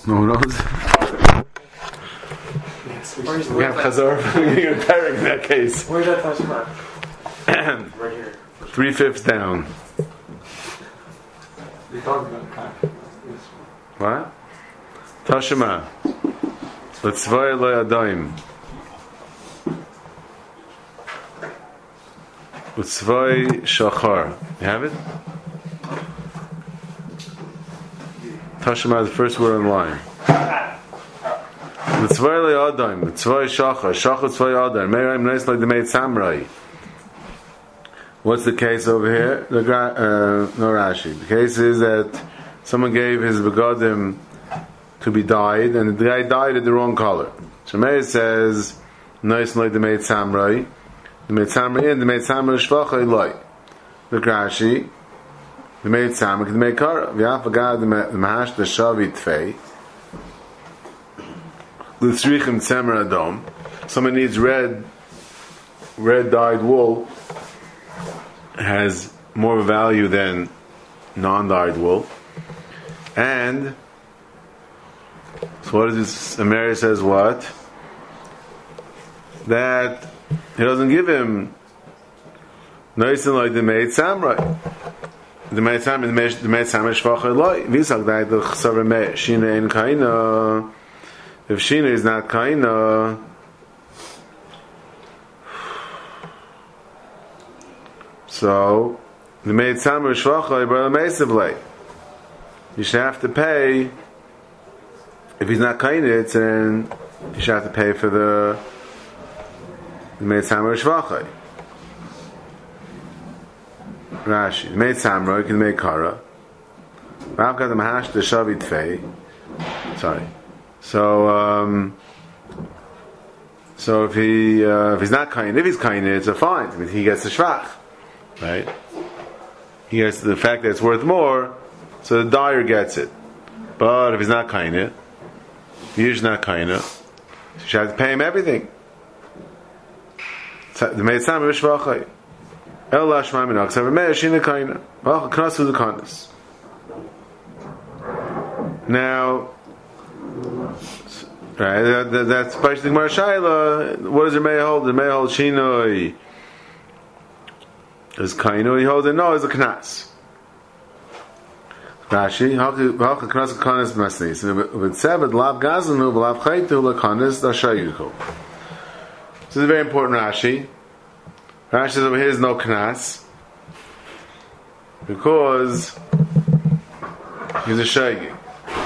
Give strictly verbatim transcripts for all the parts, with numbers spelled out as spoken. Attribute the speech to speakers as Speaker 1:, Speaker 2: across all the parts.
Speaker 1: No one knows. We have Chazor you're Perek in that case.
Speaker 2: Where's that Tashma? Right here.
Speaker 1: Three fifths down.
Speaker 2: You're talking about kind.
Speaker 1: What? Tashma. L'tzvay lo yadayim. L'tzvay shachar. You have it? Tashma is the first word on the line. L'tzvay lo yadayim. L'tzvay shachar. Shachar tzvay yadayim. Meiraim nice like the made samurai. What's the case over here? The uh, no Rashi. The case is that someone gave his begadim to be dyed, and the guy dyed it the wrong color. Shemay says, "Nice like the made samurai, the made samurai in the made samurai shvachai loy." The Rashi, the made samurai, the made kara. V'afagad the mahash the shavit fei. L'tzrichim tzemer adom. Someone needs red, red dyed wool. Has more of a value than non-dyed wool. And so what is this? Amari says what? That he doesn't give him nice and like the made samurai. The made samurai, the made samurai shvachar loy. Visak that the chsaver me shina in kaina. If shina is not kaina, so the made samurai shvachar brother meisavlei. You should have to pay. If he's not kainit, then you should have to pay for the the made samurai shvachai. Rashi, the made samurai can make kara. I've got the mahash the shavit fei. Sorry. So, um, so if he uh, if he's not kainit, if he's kainit, so fine. I mean, he gets the shvach, right? He gets the fact that it's worth more, so the dyer gets it. But if he's not kainit, he's not kainit, you should have to pay him everything. The made samurai shvachai. El lashma minach saver mei shina kainit. Well, knasu the kanis. Now, right? That, that, that's basically Gemara Shaila. What does the Mei hold? The Mei hold Shinoi is Kainu. He holds it. No, it's a Knas. Rashi. How can Knas Kanis Masnis? With Sevet Lav Gazanu Lav Chaytu LaKanis Dashayuko. This is a very important Rashi. Rashi says over here is no Knas because he's a Shaygik.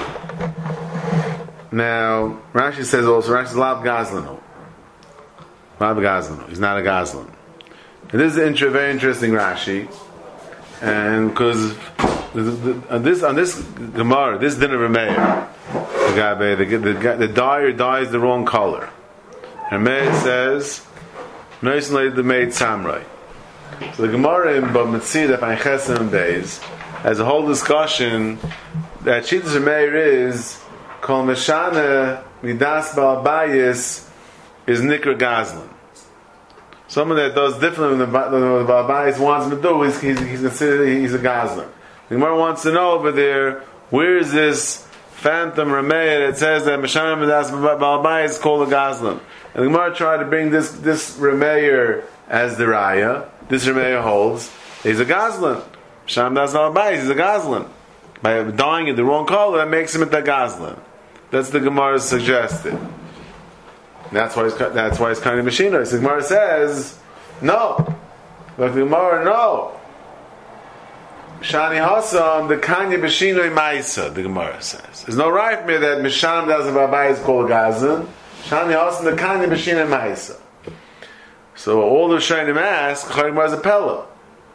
Speaker 1: Now, Rashi says also, Rashi says, Lav Gazlanu. Lav Gazlanu. He's not a Gazlan. And this is a inter- very interesting Rashi. And because on this, on this Gemara, this dinner of Meir, the guy, the, the, the, the dyer dyes the wrong color. And Meir says, nice and the made samurai. So the Gemara in Bamitzid, Afayin Chesem days, has a whole discussion that Shittas Meir is Kol Meshana Midas Baal Bayis is Nikra Gazlan. Someone that does differently than the Baal Bayis wants him to do, he's, he's, he's considered he's a Gazlan. The Gemara wants to know over there, where is this phantom Rameh that says that Meshana Midas Baal Bayis is called a Gazlan? And the Gemara tried to bring this this Rameh as the Raya. This Rameh holds he's a Gazlan. Meshana Midas Baal Bayis is a Gazlan. By dyeing it the wrong color, that makes him a Gazlan. That's the Gemara suggested. That's why it's that's why it's kind of machinery. So the Gemara says no. But the Gemara no. Shani Hassam the Kanya B'Shinoi Ma'isa. The Gemara says there's no right for me that Misham doesn't Babai is called Gazan. Shani Hassam the Kanya B'Shinoi Ma'isa. So all the Shainim ask, Chaim was a Pella.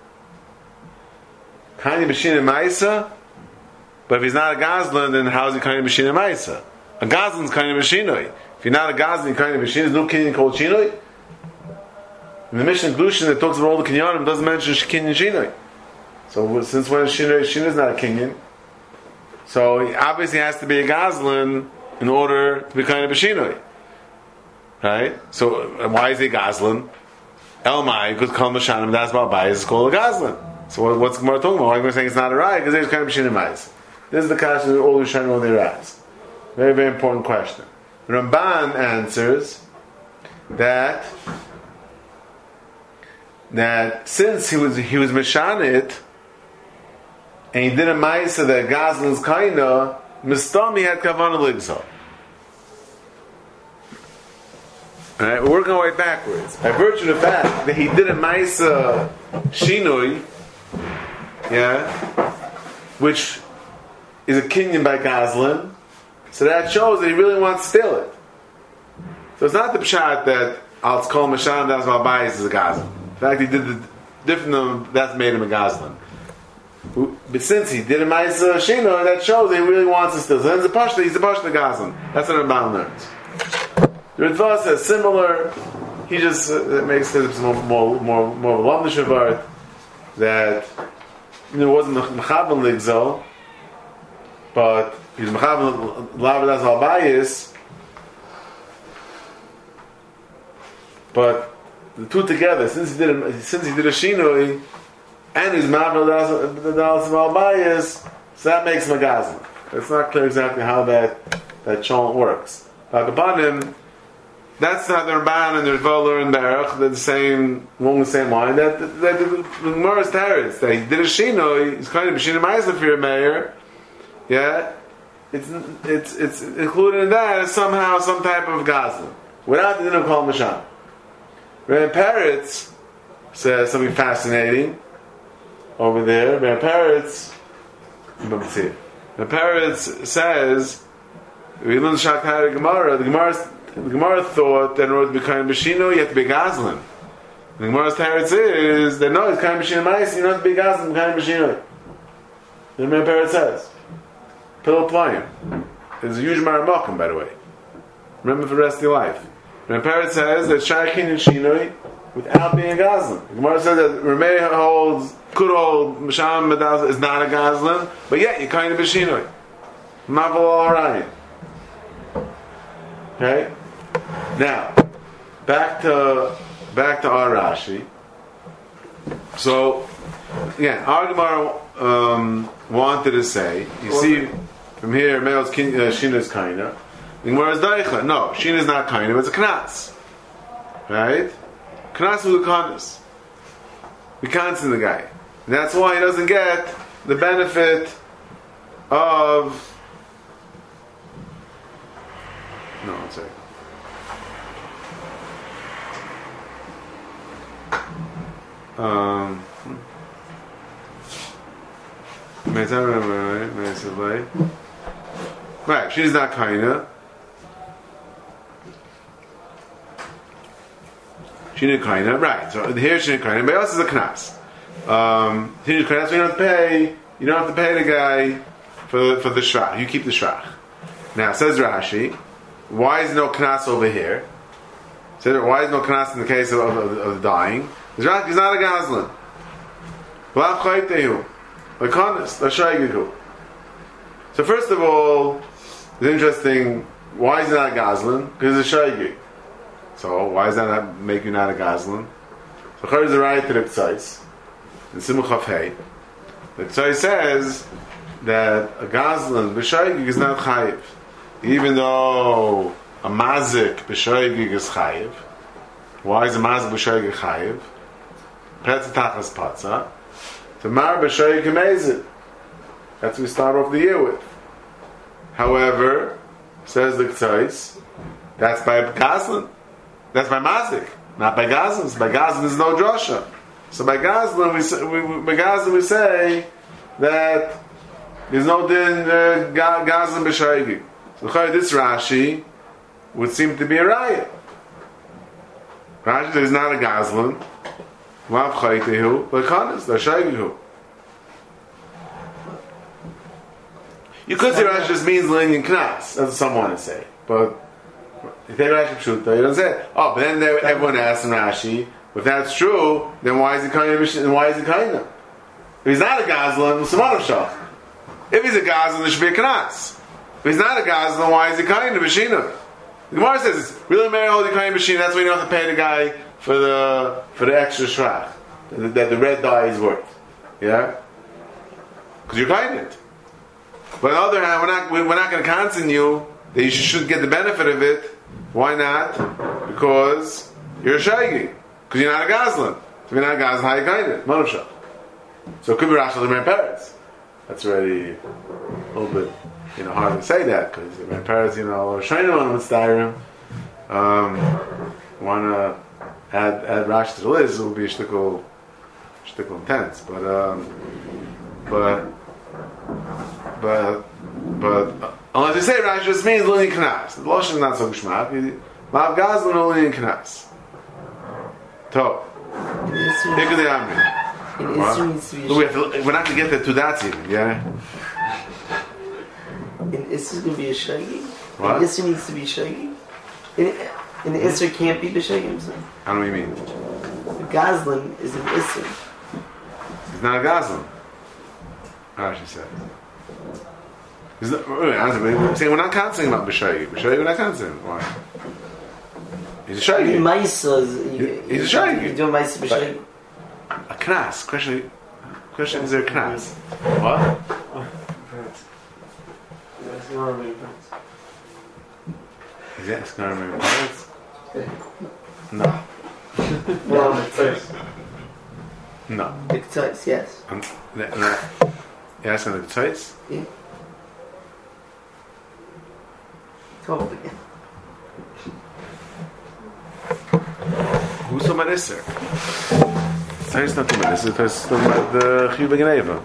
Speaker 1: Kanya B'Shinoi Ma'isa. But if he's not a Gazlan, then how is he kind of B'Shinoi Ma'isa? A Gazlan's kind of B'Shinoi. If you're not a Gazlan, you're kind of B'Shinoi. There's no Kinyan called Shinoi. In the Mishnah Glushin that talks about all the Kinyanim doesn't mention Kinyan Shinoi. So since when Shinoi, Shinoi is not a Kinyan, so he obviously has to be a Gazlan in order to be kind of B'Shinoi. Right? So why is he a Gazlan? Elmai, because Kol Mashanim, that's about Bayis, is called a Gazlan. So what's Gemara talking about? Why am I saying it's not a Raya? Because there's kind of B'Shinoi Ma'isa. This is the question that all the Rishonim on their eyes. Very, very important question. Ramban answers that that since he was he was Meshanit and he did a Maisa that Gazlin's Kaina, Mistami had Kavanah Ligzal. Alright, we're working our way backwards. By virtue of the fact that he did a Maisa Shinui, yeah, which is a Kinyan by Gazlin, so that shows that he really wants to steal it. So it's not the pshat that I'll call Mashan that's my bias is a Gazlan. In fact, he did the different that's made him a Gazlan. But since he did a Maisa Shino, that shows that he really wants to steal. So then he's a Pashta, he's a Pashta Gazlan. That's what Ramban learns. The Ritva says similar. He just uh, makes it more more more more of a Lamda Shavart that you know, it wasn't Mechavan Ligzal, but he's Mechavan Lavadas Al Bayis. But the two together, since he did a, since he did a Shinoi, and he's Mavel Dalas Al Bayis, so that makes him a Gazlan. It's not clear exactly how that that chant works. But upon him, that's not the Ramban and the Ritva learn Baruch. They're the same, along the same line. That that, that the Gemara's teretz that he did a Shino. He's kind of a Shino Ma'aser for your mayor. Yeah, it's it's it's included in that as somehow some type of Gazlan without the din of Kol Mashan. Ram Peretz says something fascinating over there. Ram Peretz, let's see. Ram Peretz says we learn Shakar Gemara. The Gemara. The Gemara thought that in order to be kind of Bashino, you have to be Gazlan. The Gemara's teretz is that no, it's kind of Bashino Ma'is, you don't have to be Gazlan, kind of Bashino. The Gemara Peretz says, Pillow Playim. It's a huge Maramakim, by the way. Remember for the rest of your life. The Gemara Peretz says that Shaykin and Shinoi without being a Gazlan. The Gemara says that Rameh holds, could hold, Masham Medaz is not a Gazlan, but yet you're kind of Bashino. Mavel Al-Ryan. Okay? Now, back to back to our Rashi. So, again, our Gemara um, wanted to say, you see, from here, Meil's uh, Shina is Kaina. The Gemara is Daicha. No, Shina is not Kaina, it's a Knas. Right? Knas is a Knas. We can't send the guy. And that's why he doesn't get the benefit of. No, I'm sorry. Um, right, she's not Kaina. She didn't Kaina, right? So here she didn't Kaina, but else is a Knas. Um, she didn't Knas, so you don't have to pay. You don't have to pay the guy for for the shrach. You keep the shrach. Now says Rashi, why is no Knas over here? So why is no Knas in the case of, of, of the dying? He's not a Gazlan. So first of all, it's interesting. Why is he not a Gazlan? Because it's a Shaygig. So why does that not make you not a Gazlan? So Chor is a right to the K'tzais in Simuch Chaf Hei. The K'tzais says that a Gazlan b'Shaygig is not Chayiv, even though a Mazik b'Shaygig is Chayiv. Why is a Mazik b'Shaygig Chayiv? Petz Tachas Patza. To Mar b'Shaygig Mezid. That's what we start off the year with. However, says the K'tzais, that's by Gazlan. That's by Mazik, not by Gazlan. So by Gazlan there's no drasha. So by Gazlan we say, we, by Gazlan we say that there's no din uh, Gazlan b'Shaygig. So this Rashi would seem to be a raya. Rashi is not a Gazlan. Lav Chaytehu, but Kanas, the Shaygihu. You could say Rashi just means Linyan Knas, that's what some want to say. But if they Rashi Pshuta, you don't say it. Oh, but then they, everyone asks in Rashi, if that's true, then why is he kind of why is he kind of? If he's not a Gazlan, some other shach. If he's a Gazlan, there should be a Knas. If he's not a Gazlan, why is he kind of Bashina? The Gemara says it's really Mary holding kind of Bashina, that's why you don't have to pay the guy for the for the extra shrach that, that the red dye is worth. Yeah? Because you're kind it. But on the other hand, we're not we're not going to cancel you that you should get the benefit of it. Why not? Because you're a shaygig. Because you're not a gazlan. If you're not a gazlan, how you kind it? Monusha. So it could be Rashi L'Meir Peretz. That's already a little bit, you know, hard to say that because L'Meir Peretz, you know, Shainim on with Styrum. Um, want to add add Rashi to the list, it would be a shtickle, shtickle intense. But um, but but but uh, unless you say Rashi just means Luni Knas. The Lashon is not so geschmack. Lav Gazlan or Luni Knas. To. Pick the Amri. Look, we have to, we're not going to get there to that even, yeah?
Speaker 3: In Isser going to be a shaggy?
Speaker 1: What?
Speaker 3: In Isser needs to be shaggy? In, in Isser can't be b'shaggy, so.
Speaker 1: I don't know what you mean.
Speaker 3: The Gazlan is an Isser.
Speaker 1: He's not a Gazlan. Rashi says. He's not, we're saying we're not counting about B'shagi. B'shagi we're not counting. Why? He's a shaggy.
Speaker 3: Maisa is...
Speaker 1: He's a shaggy.
Speaker 3: You're doing Maisa b'shaggy?
Speaker 1: A knas. Question, question is there a knas? What? Is that Skarmim Parrots? No.
Speaker 3: No.
Speaker 1: No.
Speaker 3: The Ketzites, yes.
Speaker 1: Um, that, that, you're asking the Ketzites?
Speaker 3: Yeah. Talk again.
Speaker 1: Who's talking about Isser? It's not talking about Isser, it's talking about the Chiyuv Geneva.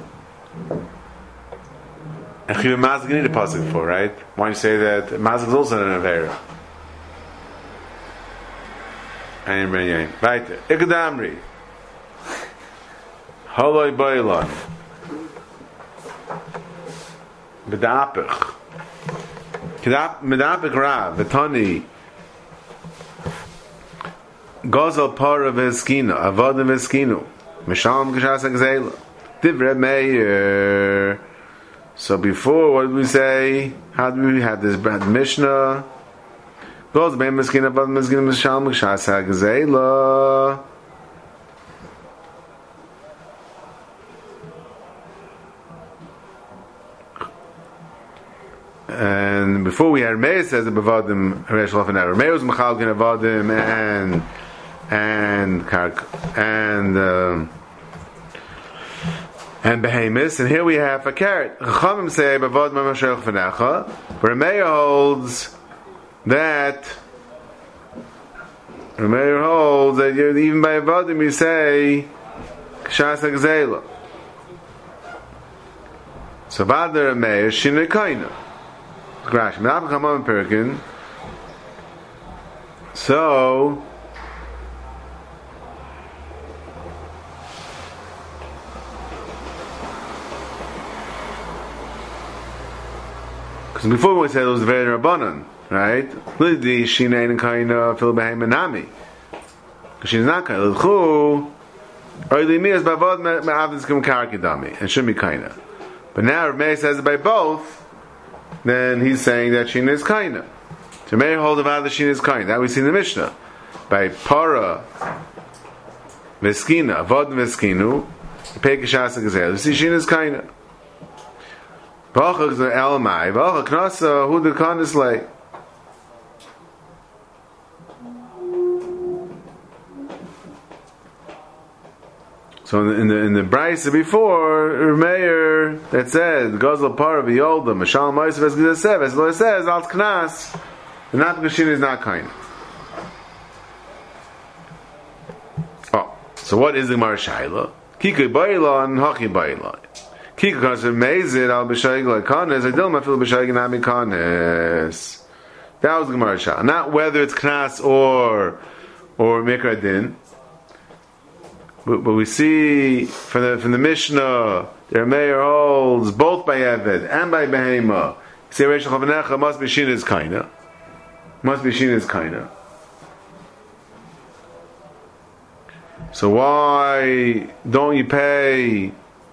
Speaker 1: And Chiyuv Mazg you need a pasuk for, right? Why don't you say that Mazg is also an Avera? Ayin ben Yain. Weiter. Ikadamri. Haloi Bailon. Bedapich. Medapich Rav. Betani. Gozel Para Veskino. Avodim Veskino. Misham Geshas Agzela. Divre Meir. So before, what did we say? How did we have this Mishnah? Goes Bein Veskino. Avodim Veskino. Misham Geshas Agzela. And before we had Meir says the Bavadim Harish Lafanair. Meir was Machalkin Avadim and and Kark and um, and Behemis, and here we have a carrot. Chachamim say Bavadim Harish Lafanacha, where Meir holds that Meir holds that you're, even by Avadim you say Kshas Agzela. So Vadar Meir Shinei Kaina. So because before we said it was very rabbanon, right? Lidi Shinain and Kaina Phil Behem and Nami. Because she's not Kaina. L'chu or Limi is Bavad Me'avdis Kum Karakidami and Shimi Kaina. But now Rav Meir says it by both. Then he's saying that Shina is Kaina. So Meir holds about the Shina is Kaina. That we see in the Mishnah. By Para Veskina, Avod Veskinu, Pekashasa Gazel. We see Shina is Kaina. V'achak is Elamai. V'achak Knasa, who the Khan is like. So in the in the, in the Brisa before Meir that said Gazal Par of Yolda Mashal Ma'asav as Gizasev as Lord says Al Knas the not Gashin is not kind. Oh, so what is the Gemara Shaila? Kika Baila and Haki Baila. Kika comes from Meizid Al B'Shayig like Kanes. I don't feel B'Shayig and Ami Kanes. That was the Gemara Shaila. Not whether it's Knas or or Mikra Din. But, but we see from the from the Mishnah, the Meir holds both by Eved and by Behema. Say Reish Chavanecha must be Shina's Kaina. Must be Shina's Kaina. So why don't you pay?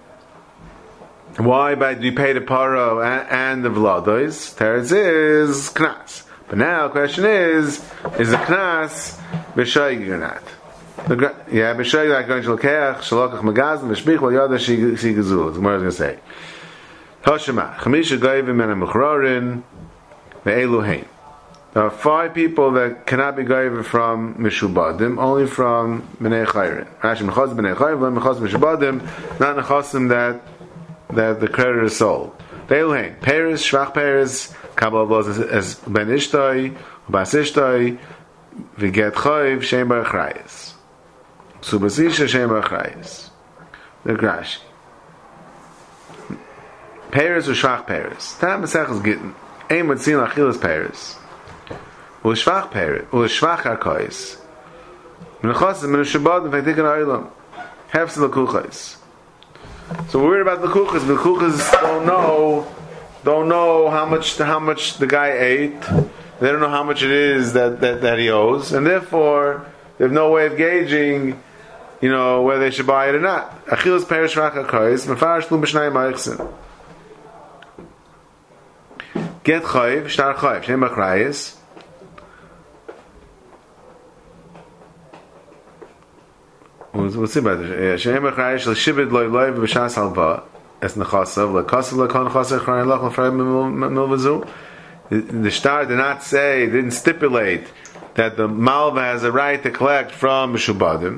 Speaker 1: Why by do you pay the Paro and, and the Vlados? Teretz is Knas. But now the question is: is the Knas b'shayig or not? Yeah, b'shayig like going to l'keach shalokach magazin v'shbich lo yada she gezul. The Gemara is going to say, Hoshema chamisha goyim and a mechrorin Ve'eluhein. There are five people that cannot be goyver from Mishubadim, only from B'nei Chayrin. Rashi Mechaz B'nei Chayrin, Mechaz Mishubadim, not Nechasim that that the creditor sold. Ve'eluhein. Peres, Shvach Peres, Kabbalah laws as Ben Ishtai, Bas Ishtai, V'get Chayv, Shem Bar Achrayis. Subasisha, Shem Bar Achrayis. The Rashi. Peres or Shvach Peres. Tam Mesechus Gittin. Ein Matzin Achilas Peres. Ulishvach Peres. Ulishvach Arkois. Menachosim, Menashabad, V'etikin Ha'ilam. Hefs L'kuchais. So we're worried about the L'kuchas. The L'kuchas don't know, don't know how much, how much the guy ate. They don't know how much it is that, that, that he owes. And therefore, they have no way of gauging, you know, whether they should buy it or not. Achilas Peres Shvach Arkois. Mefarash Plum B'shnai Ma'iksin. Get Chayv, Shtar Chayv, Shem Achrayis. We'll see about this. Shem Achrayis, L'shibid Loi Loi V'B'shas Halva, Es Nechasav, L'Kasav L'Kon Chasav, Chrayin Lach, L'Frayin Milvazu. The Shtar did not say, didn't stipulate that the Malva has a right to collect from Mishubadim.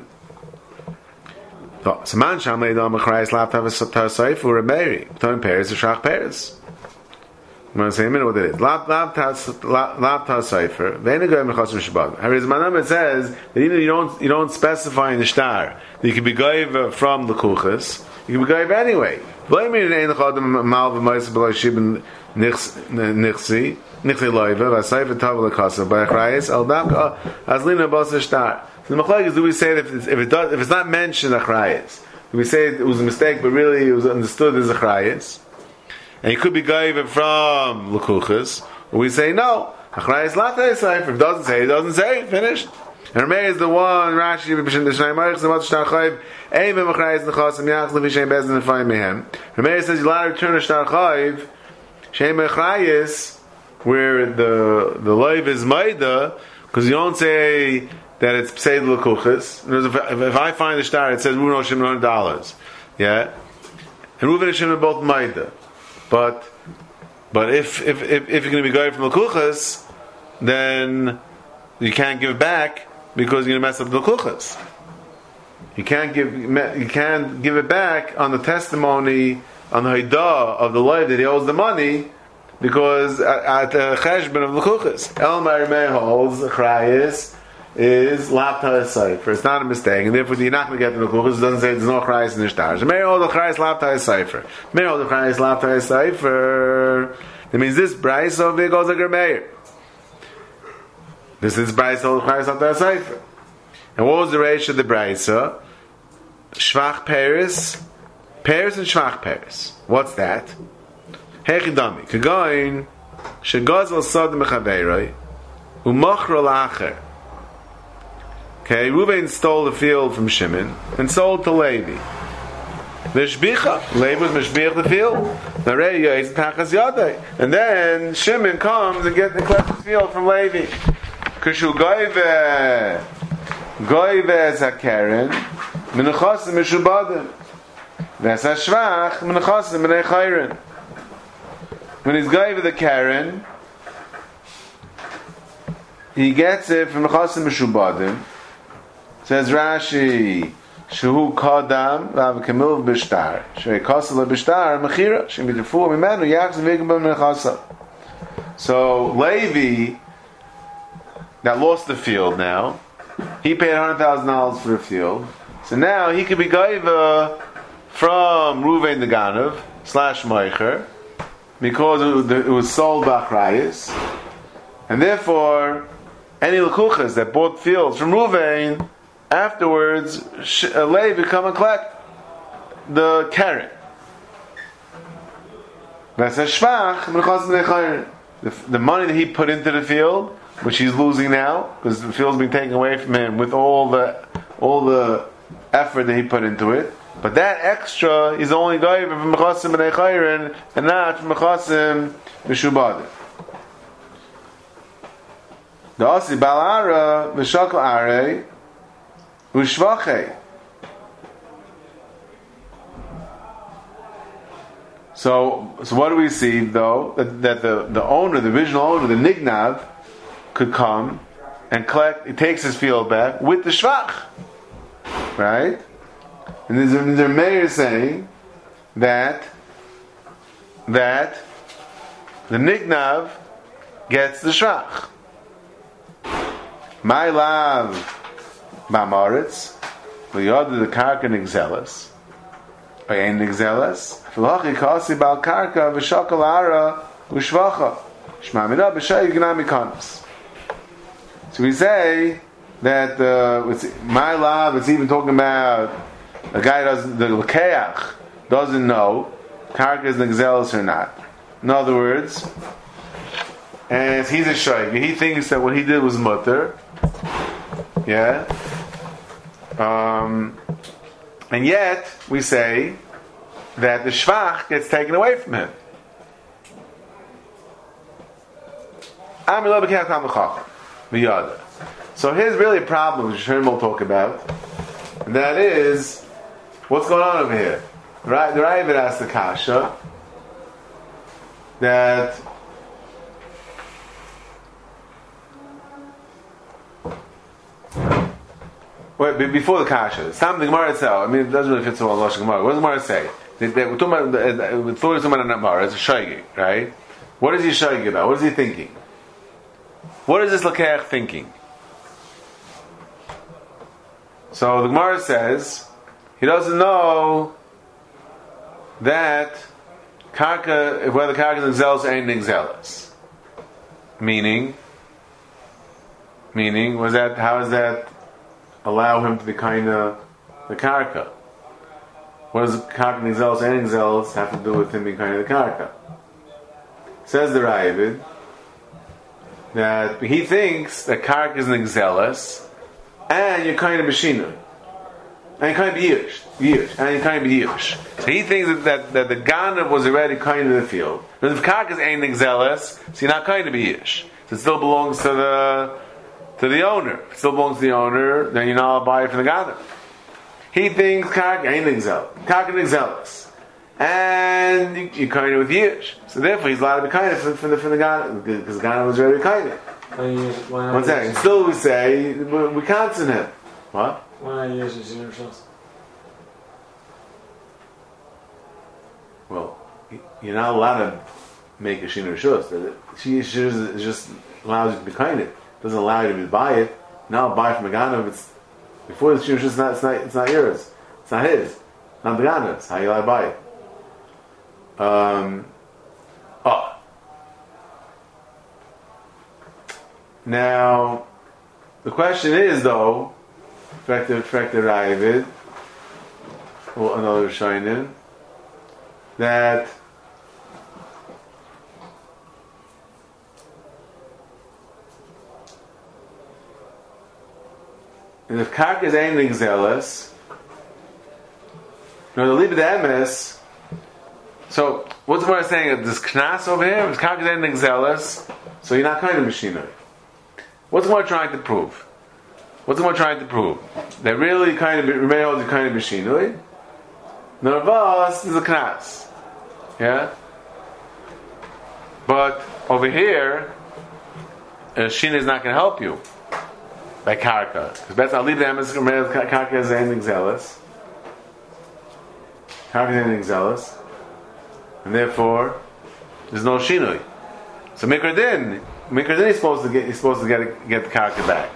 Speaker 1: So, Man Sham Leidam Achrayis, Lav Tav Saif, Ur Meiri, Tom Peres, Shach Peres. I'm going to say in a minute what it is. Lav ta cipher. Ve'enagoy mechas mishabad. However, Manam it says that even you don't you don't specify in the shtar that you can be goyv from the kuchas. You can be goyv anyway. Blame me in ein chadam mal v'ma'is b'lay shibin nichsi nichsi loiva v'asayv v'tav l'kasa b'achrayis al dam as lina b'asa shtar. The machlek is, do we say that if it's, if it does if it's not mentioned achrayis, do we say it was a mistake but really it was understood as achrayis? And it could be goyver from L'kuchas. We say no. Achrayis Latay Sefer. If it doesn't say, it doesn't say. Finished. And Rameir is the one. Rashi b'shem d'shnei marich z'mat shtar chayv. Ein v'm achrayis nechasim yach levi shem bezin n'fayim mehem. Rameir says you'll return a shtar chayv. Shem achrayis, where the the loiv is maida, because you don't say that it's pseid L'kuchas. If, if I find the shtar, it says Reuven Hashem one hundred dollars. Yeah. And Reuven Hashem are both maida. But but if if if, if you're going to be going from the kuchas, then you can't give it back because you're going to mess up the kuchas. You can't give you can't give it back on the testimony on the haidah of the life that he owes the money because at the cheshbon of the kuchas. El Marimeh holds chrayis is lapta cipher. It's not a mistake, and therefore you're not going to get the kuchas. It doesn't say there's no chrayis in the shtar. May hold the chrayis lapta cipher. May hold the chrayis lapta cipher. That means this bryce over here goes like a mayor. This is bryce hold the chrayis lapta cipher. And what was the ratio of the bryce? Shvach Paris, Paris and Shvach Paris. What's that? Hechidami. Kagoin shegazel sod mechaveiroi umachro la'acher. Okay, Reuven stole the field from Shimon and sold to Levi. Mishbicha, Levi was mishbich the field. And then Shimon comes and gets the collects the field from Levi. Kishu goyve goyve zakeren menachasim mishubadim v'asashvach menachasim b'nei chayrin. When he's goyve the karen, he gets it from menachasim mishubadim. Says Rashi, Shehu Kadam, Rav Kamil Bishtar, Shei Kasala Bishtar, Mechira, Shemi Defu, Mimenu, Yachs, Vigabam, Nechasa. So Levi, that lost the field now, he paid one hundred thousand dollars for the field. So now he could be Gaiva from Ruvain the Ganav, slash Meicher, because it was sold by Achrayis. And therefore, any Lekuchas that bought fields from Ruvain, afterwards, Levi come and collect the carrot. That's a shvach. The, the money that he put into the field, which he's losing now, because the field's been taken away from him with all the all the effort that he put into it. But that extra is only going from mechasim b'nei chayrin and not from mechasim b'shubadim. The asi balara v'shakal arei. So, so what do we see though? That, that the, the owner, the original owner, the nignav, could come and collect. He takes his field back with the shvach, right? And there's a, there's a mayor saying that that the nignav gets the shvach. My love, ma'aretz, v'yod the karka nigzelas. Ein nigzelas, v'lochi kasi bal karka v'shakal ara u'shvacha shmamina b'shay gnami kanas. So we say that uh, it's, my love, it's even talking about a guy doesn't, the lekeach doesn't know karka is nigzelas or not. In other words, and he's a shaykh, he thinks that what he did was mutter, yeah. Um, and yet we say that the shvach gets taken away from him. So here's really a problem which Sherm will talk about, and that is what's going on over here. Right, the Ravid asked the kasha that wait before the kasha. Some the Gemara itself. I mean, it doesn't really fit so well in Lashon Gemara. What does the Gemara say? They, they, we're talking about the, we're talking about an Gemara. It's a shaygig, right? What is he shaygig about? What is he thinking? What is this lakeach thinking? So the Gemara says he doesn't know that karka, whether karka is nigzelas or ain't nigzelas. Meaning, meaning, was that, how does that allow him to be kind of the karka? What does karka nigzelas and nigzelas have to do with him being kind of the karka? Says the Ravid that he thinks that karka is nigzelas and you're kind of b'shinu. And you kind of be yish, yish, and you kind of be yish. So he thinks that, that, that the ganav was already kind of the field. But if karkas ain't nigzelas, so you're not kind of be yish. So it still belongs to the to the owner. If it still belongs to the owner, then you're not allowed to buy it from the ganav. He thinks karka ain't nigzelas, karka nigzelas, and you, you're kind of with yish. So therefore, he's allowed to be kind of from the from the ganav because the ganav was already kind of. One second. Still, we say we, we can't send him. What?
Speaker 2: Why not use his inner self?
Speaker 1: Well, you're not allowed to make a shinur shus. She shus just allows you to be kind of. It doesn't allow you to buy it. Now buy from a ganav. It's before the shinur shus. It's not. It's not. It's not yours. It's not his. It's not the ganav's. How you allowed to buy it? Um. Oh. Now, the question is though. Fact the fact the Ravid or another Shainin that and if karka is anything zealous, no, the leave the emes. So what's the word saying? This knas over here, if karka is anything zealous, so you're not kind of machinery. What's the word trying to prove? What's the one trying to prove? That really kind of remain holds a kind of machinery. Nervous is a knas. Yeah? But over here, a shin is not going to help you by karka. Because that's I'll leave the emes karka is anything zealous. Karka is anything zealous. And therefore, there's no shinui. So Mikra Din, Mikra Din is supposed to get he's supposed to get get the karka back.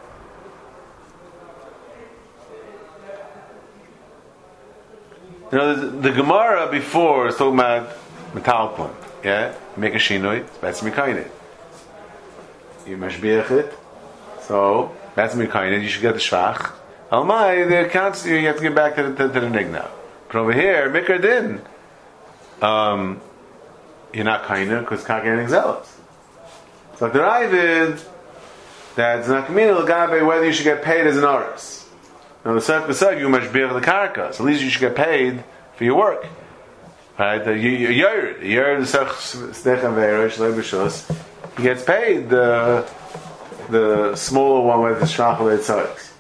Speaker 1: You know, the, the Gemara before is talking about metalpon. Yeah? You make a shinoi, that's mikainit. You mashbiach it, so that's mikainit, you should get the shvach. Almai, the accounts, you have to get back to the, to, to the nigna. But over here, mikar din, um, you're not kaina, because kaka anything zealous. So the Ravid, that's not communal, gabe, whether you should get paid as an oris. Now the Sef B'Seg, you mashbiach the karka, so at least you should get paid for your work. Right? The Yer, Yer, the Sech Stechem Ve'eresh, Leibishus, he gets paid the the smaller one with the Shachal Eitzoyos.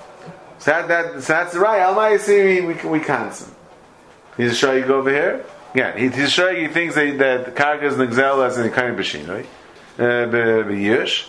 Speaker 1: So, that, that, so that's the right. Almai, you see, we, we, we cancel. He's a show you go over here. Again, he, he's showing he thinks that, that the karka is nigzel as in kind of b'shinoi, b'yish.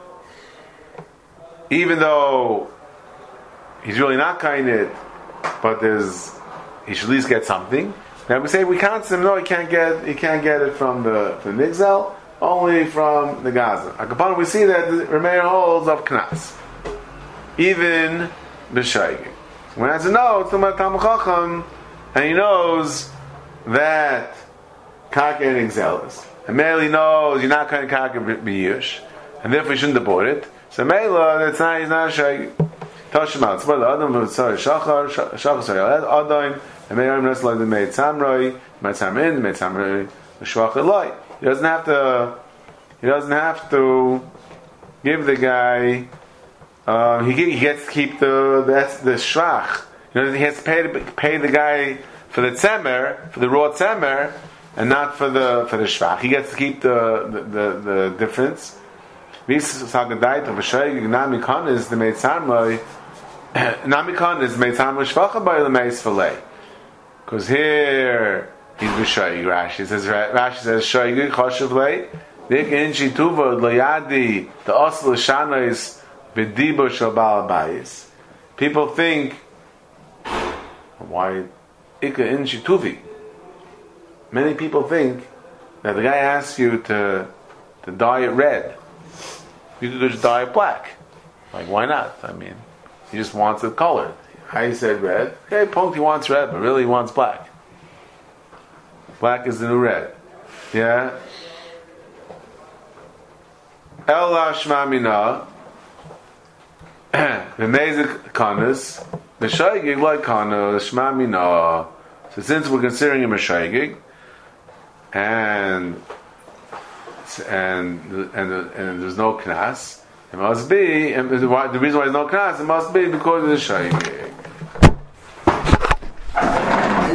Speaker 1: Even though he's really not kind it, but there's he should at least get something. Now we say we can't say no, he can't get he can't get it from the from the nigzel, only from the gaza. Akapan we see that the Rameir holds of knas, even b'shaygig. When I say no, it's about Talmud Chacham, and he knows that karka and nigzel, and merely knows you're not kind of karka b'yish, and therefore you shouldn't abort it. So Mela, that's not he's not a shaygig. Tashmal, it's about the Adam of Tzar Shachar, Shachar Sayalad, Adain, and Meir Amnes like the Meit Samroi, Meit Samrin, Meit Samroi, the Shvach Eloi. He doesn't have to, he doesn't have to give the guy, uh, he, he gets to keep the, that's the Shvach. You know, he has to pay, pay the guy for the Tzemer, for the raw Tzemer, and not for the, for the Shvach. He gets to keep the, the, the, the difference. This Sagadait of a Shaygig, Namikon is the Meit Samroi, Namikon is Meitam Shvacha by the Meis Fillet. Because here he's B'Shaygig. Rashi says Rashi says Shaygig Choshev Lei Dik Inchi Tuva Loyadi the Osel Shanais V'Dibo Shel Baal Bayis. People think why Ika Inchi Tuvi. Many people think that the guy asks you to to dye it red. You could just dye it black. Like why not? I mean. He just wants it colored. I said red. Okay, Punkt, he wants red, but really he wants black. Black is the new red. Yeah? El Shma Mina V'mezik Kanas V'shaygig like Kana Shma Mina. So since we're considering him a shaygig, and and and and there's no knas, it must be, and the reason why there's no knas, it must be because of the shaygig.